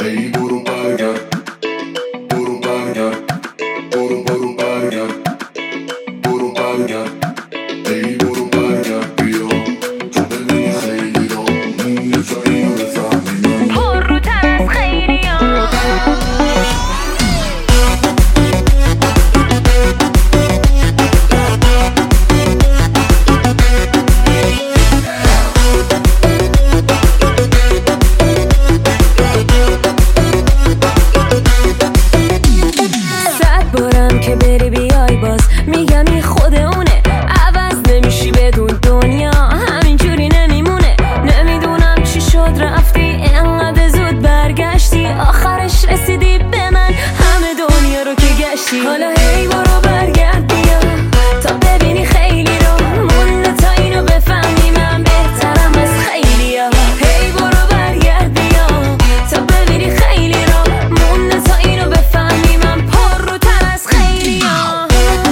ای برو برگرد، برو برگرد، برو برگرد، برو برگرد، ای برو برگرد بیا تو ببینی خیلی را مونده تا اینو بفهمی من پر روتر از خیلی ها. که بری بیای باز میگم این خود اونه، عوض نمیشی بدون دنیا همینجوری نمیمونه. نمیدونم چی شد رفتی اینقدر زود برگشتی، آخرش رسیدی به من همه دنیا رو که گشتی. حالا هی برو برگرد بیا تا ببینی خیلی رو مونده تا اینو بفهمی من بهترم از خیلی ها. هی برو برگرد بیا تا ببینی خیلی رو مونده تا اینو بفهمی من پر رو تر از خیلی ها.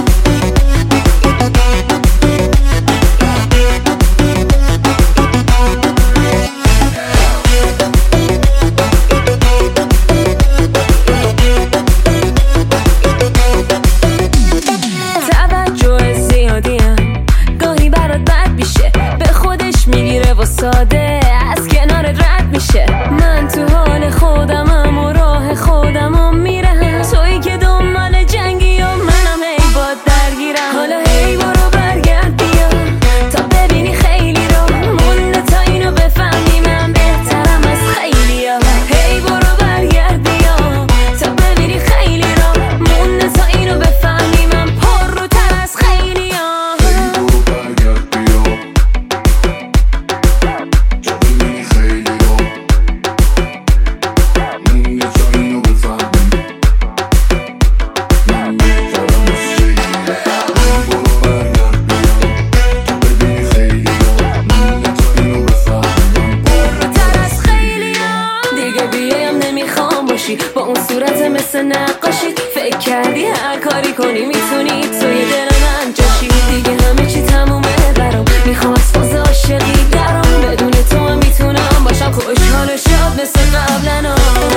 توجه زیادیم گاهی برات بد میشه، به خودش میگیره و ساده از کنارت رد میشه. من تو حال خودمم و راه خودمم میرم، تویی که دنبال جنگی و منم هی باد درگیرم. حالا هی برو برگرد بیا تا ببینی خیلی رو مونده تا اینو بفهمی من بهترم از خیلی ها. هی برو برگرد بیا تا ببینی خیلی رو مونده تا اینو بفهمی من پر رو تر از خیلی ها. ای برو برگرد بیا تو ببینی خیلی را مونده تا اینو بفهمی من بهترم از خیلی ها. ای برو برگرد بیا تو ببینی خیلی را مونده تا اینو بفهمی من پر تر از خیلی ها. دیگه بیایم نمیخوام باشی با اون صورت مثل نقاشی، فکر کردی هر کاری کنی میتونی توی دل من جاشی. دیگه همه چی تمومه برام، میخوام از فاز عاشقی درام، بدون تو هم میتونم باشم خوشحال و شاد مثل قبلنا.